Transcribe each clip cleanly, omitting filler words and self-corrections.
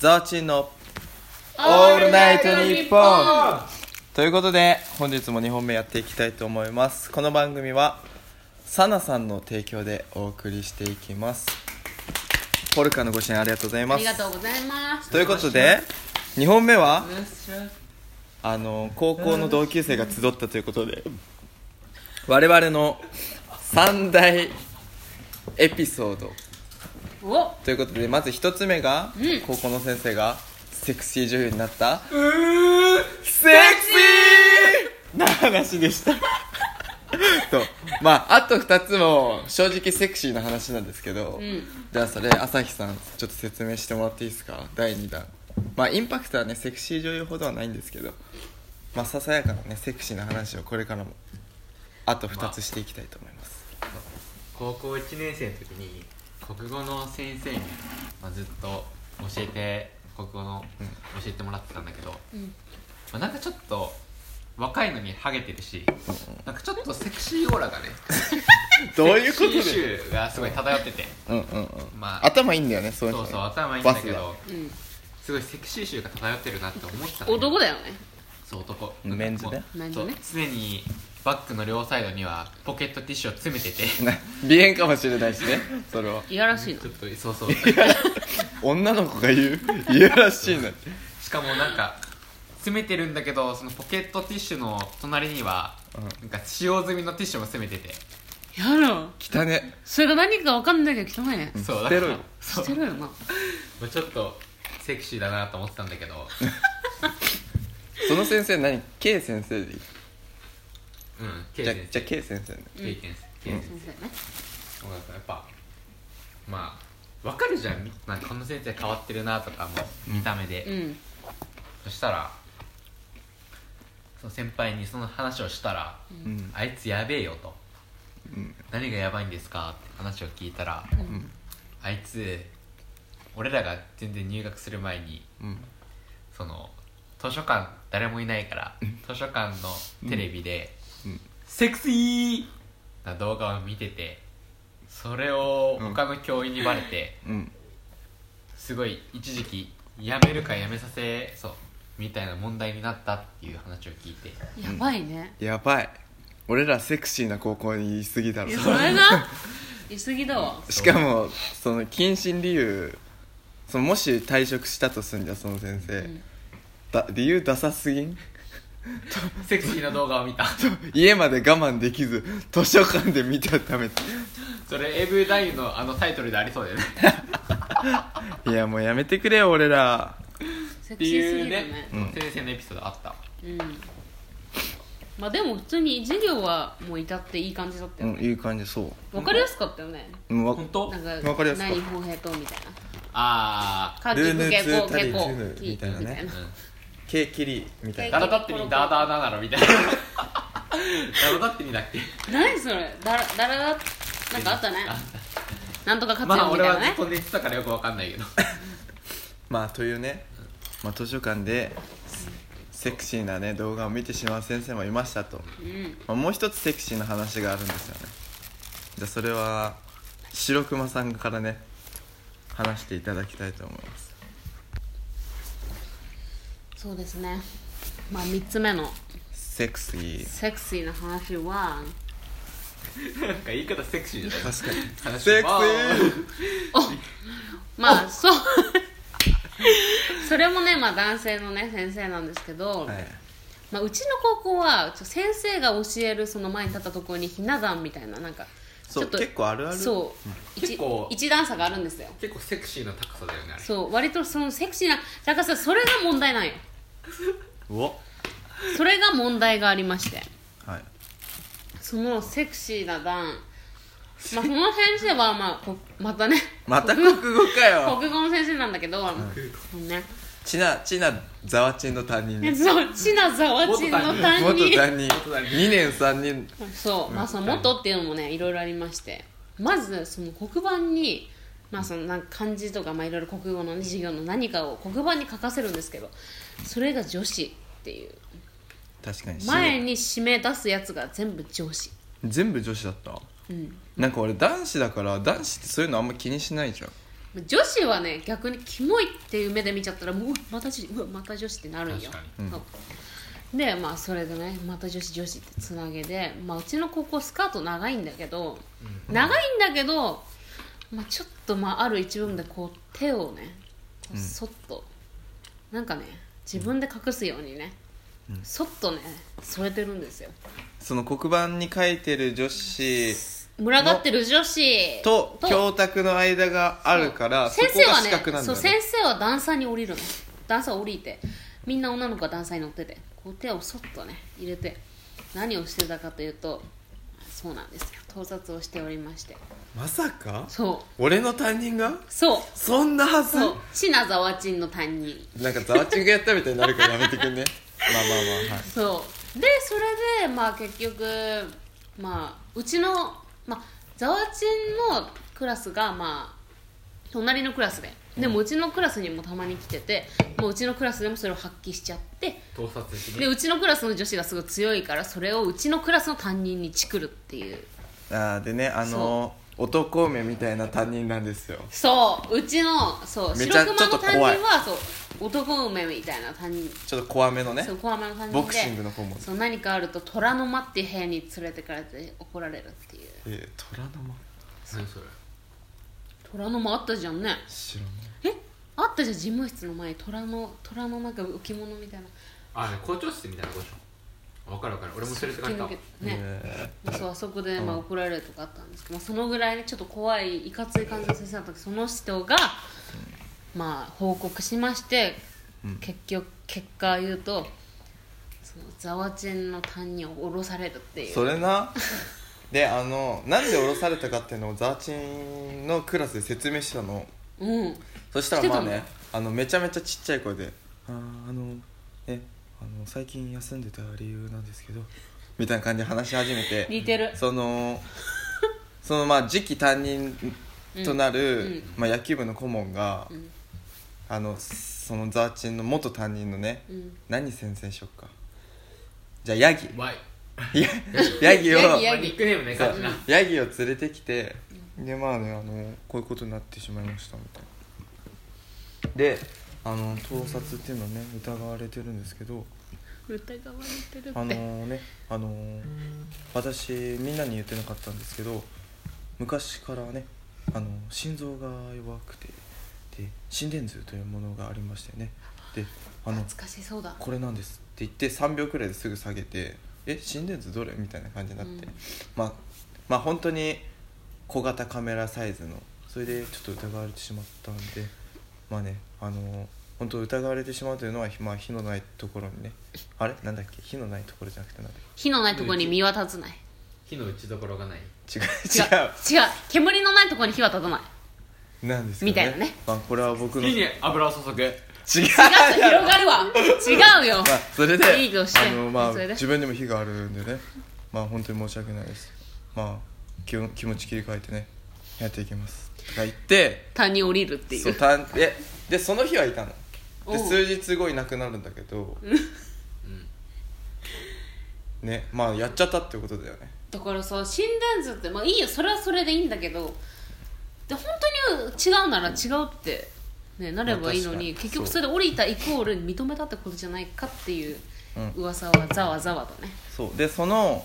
ザワチンのオールナイトニッポンということで本日も2本目やっていきたいと思います。この番組はサナさんの提供でお送りしていきます。ポルカのご支援ありがとうございます。 ありがとうございます。 ということで2本目は高校の同級生が集ったということで我々の3大エピソードということで、まず1つ目が、高校の先生がセクシー女優になったセクシーな話でしたと、あと2つも正直セクシーな話なんですけど、じゃあそれ朝日さんちょっと説明してもらっていいですか。第2弾、インパクトはねセクシー女優ほどはないんですけど、ささやかなねセクシーな話をこれからもあと2つしていきたいと思います。 高校1年生の時に国語の先生に、ずっと教えてもらってたんだけど、なんかちょっと若いのにハゲてるし、なんかちょっとセクシーオーラがねどういうことでセクシー臭がすごい漂ってて、 頭いいんだよね。そうそう頭いいんだけど、すごいセクシー臭が漂ってるなって思ったんだけど。 男だよね。 そう男、 メンズね。 常にバッグの両サイドにはポケットティッシュを詰めてて鼻炎かもしれないしね。それはいやらしいの。 ちょっとそう女の子が言ういやらしいなって。 しかもなんか詰めてるんだけど、そのポケットティッシュの隣には、なんか使用済みのティッシュも詰めてて、 やろ汚ね。 それが何か分かんないけど汚いね。 そう捨てろよ。 捨てろよな。 ちょっとセクシーだなと思ってたんだけどその先生何 K 先生でいい。 K じゃ先生あ K 先生ね。 K 先生先生ね。 そうなんかやっぱ分かるじゃん、なんかこの先生変わってるなとかも見た目で、そしたらその先輩にその話をしたら、あいつやべえよと、何がやばいんですかって話を聞いたら、あいつ俺らが全然入学する前に、その図書館誰もいないから図書館のテレビで、セクシーな動画を見てて、それを他の教員にバレて、すごい一時期やめるかやめさせそうみたいな問題になったっていう話を聞いて、 やばいね。 やばい。俺らセクシーな高校に言い過ぎだろ。 それな言い過ぎだわ。 しかもその謹慎理由、もし退職したとすんじゃその先生、理由ダサすぎんセクシーな動画を見た家まで我慢できず図書館で見たためてそれ AV 男優のタイトルでありそうだよねいやもうやめてくれよ俺らってセクシーすいうぎるね。 先生のエピソードあった。 でも普通に授業はもう至っていい感じだったよね。 いい感じ。そう分かりやすかったよね。 本当なんか分かりやすかった。 何方平とみたいな。 ルーヌ結構ツタリジュヌみたいなね。ケーキリみたいな。 ダラダッテにダーダーダーなのみたいなダラダッテにだっけ。 何それ。だらなんかあったね。なんとか活用み俺はずったいなね。 と寝てたからよくわかんないけどというね、図書館でセクシーなね動画を見てしまう先生もいましたと、もう一つセクシーな話があるんですよね。じゃあそれは白熊さんからね話していただきたいと思います。 そうですね。3つ目のセクシーな話はなんか言い方セクシーじゃない。 確かに話セクシーそうそれもね、男性のね先生なんですけど、うちの高校は先生が教えるその前に立ったところにひな壇みたいな、なんかちょっと結構あるある。 結構一段差があるんですよ。 結構セクシーな高さだよねあれ。 そう割とそのセクシーな高さ、それが問題なんよ。それが問題がありまして、そのセクシーな段、その先生はまたねまた国語かよ国語の先生なんだけど、 ちなざわちんの担任ね。 そうちなざわちんの担任元担任2年3年。 そうその元っていうのもねいろいろありまして、まずその黒板にそのなんか漢字とかいろいろ国語の、授業の何かを黒板に書かせるんですけど、それが女子っていう。 確かに前に締め出すやつが全部女子。 全部女子だった。なんか俺男子だから、男子ってそういうのあんま気にしないじゃん。 女子はね逆にキモいっていう目で見ちゃったらもうまた女子また女子ってなるんよ。でまあそれでねまた女子ってつなげで、まあ、うちの高校スカート長いんだけど、まあ、ちょっとまあある一部分でこう手をねこうそっと、なんかね自分で隠すようにね、そっとね添えてるんですよ。 その黒板に書いてる女子群がってる女子と教卓の間があるからそこが四角なんだよね。 先生は段差に降りるの。段差を降りてみんな女の子が段差に乗っててこう手をそっとね入れて何をしてたかというと、そうなんですよ、盗撮をしておりまして。 まさかそう俺の担任がそんなはず。 そうシナザワチンの担任なんかザワチンがやったみたいになるからやめてくんねまあ、はい、 そうでそれでまあ結局まあうちの、まあ、ザワチンのクラスがまあ隣のクラスでもうちのクラスにもたまに来てて、もううちのクラスでもそれを発揮しちゃって、 盗撮してでうちのクラスの女子がすごい強いからそれをうちのクラスの担任にチクるっていう。 でね男梅みたいな担任なんですよ。 そううちのそうめちゃ白熊の担任ちょっはそう男梅みたいな担任、 ちょっと怖めのね、 そう怖めの担任でボクシングの顧問。 そう何かあると虎の間っていう部屋に連れてかれて怒られるっていう。 虎の間何それ。 虎の間あったじゃんね。 知らない。 あったじゃん事務室の前に虎のなんか置物みたいな。 校長室みたいなことでしょ。分かる俺もそれって書いたね、そうあそこでまあ怒られるとかあったんですけど、そのぐらいちょっと怖いいかつい感じの先生だった時、その人がまあ報告しまして、結果言うとそのザワチンの担任を降ろされるっていう。 それなでなんで降ろされたかっていうのをザワチンのクラスで説明したの。そしたらまあねめちゃめちゃちっちゃい声で最近休んでた理由なんですけどみたいな感じで話し始めて似てる。 そのまあ次期担任となる、まあ、野球部の顧問が、そのザワチンの元担任のね、何先生しよっか、じゃあヤギヤギをニックネームね感じな。 ヤギを連れてきて、でまあねこういうことになってしまいましたみたいな。で盗撮っていうのはね疑われてるんですけど、 疑われてるって私みんなに言ってなかったんですけど、昔からね心臓が弱くて、で心電図というものがありましてね、で懐かしそうだ、 これなんですって言って3秒くらいですぐ下げて、心電図どれみたいな感じになって、まあ本当に小型カメラサイズの、それでちょっと疑われてしまったんで、まあね本当疑われてしまうというのは、まあ、火のないところにね、あれなんだっけ、火のないところじゃなくてなんだっけ、 火のないところに身は立つない、 火の打ちどころがない、 違う煙のないところに火は立たないなんですけどね、 みたいなね、 まあ、これは僕の火に油を注ぐ、 違う広がるわ違うよ、 まあ、それでいいとしてまあそれで自分にも火があるんでね、まあ本当に申し訳ないです、まあ気持ち切り替えてねやっていきますとか言って谷に降りるっていう。 でその日はいたので、数日後いなくなるんだけどね、まあやっちゃったってことだよね。 だからさ、心電図ってまあいいよ、それはそれでいいんだけど、で本当に違うなら違うって、ね、なればいいのに、結局それで降りたイコール認めたってことじゃないかっていう噂はざわざわとね。 そうで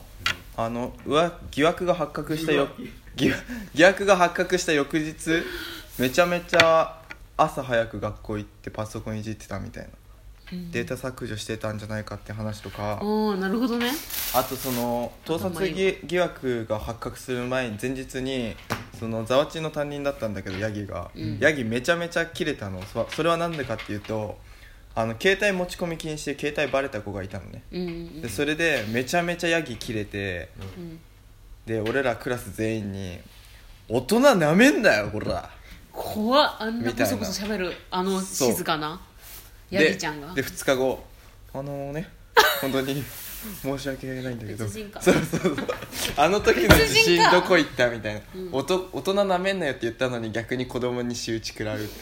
疑惑が発覚した疑惑が発覚した翌日、めちゃめちゃ朝早く学校行ってパソコンいじってたみたいな、データ削除してたんじゃないかって話とか、 なるほどね。 あと盗撮疑惑が発覚する前日にザワチンの担任だったんだけどヤギが、ヤギめちゃめちゃキレたの。それはなんでかっていうと、携帯持ち込み禁止で携帯バレた子がいたのね、でそれでめちゃめちゃヤギキレて、で俺らクラス全員に大人なめんなよほら、 怖っ、あんなコソコソ喋る静かなヤギちゃんが。 で2日後ね本当に申し訳ないんだけど別人かそうあの時の自信どこ行ったみたいな、大人なめんなよって言ったのに逆に子供に仕打ち食らうっていうね。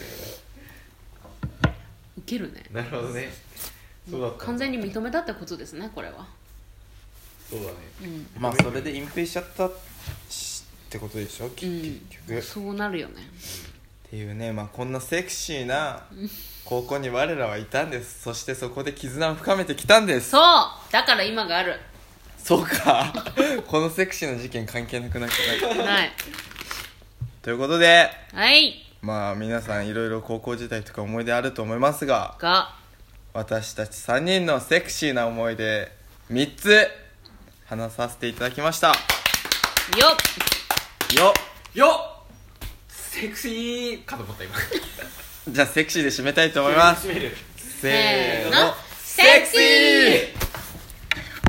ウケるね。 なるほどね。 そうだった。 完全に認めたってことですね、これは。 そうだね、 まあそれで隠蔽しちゃったってことでしょ、結局そうなるよね。 っていうね、こんなセクシーな高校に我らはいたんです。そしてそこで絆を深めてきたんです。 そうだから今がある。 そうかこのセクシーな事件関係なくなっちゃったないということで、 はい、 皆さんいろいろ高校時代とか思い出あると思いますが、私たち3人のセクシーな思い出3つ話させていただきました。 よっセクシーかと思った今じゃあセクシーで締めたいと思います。 締めるせーの、 セクシー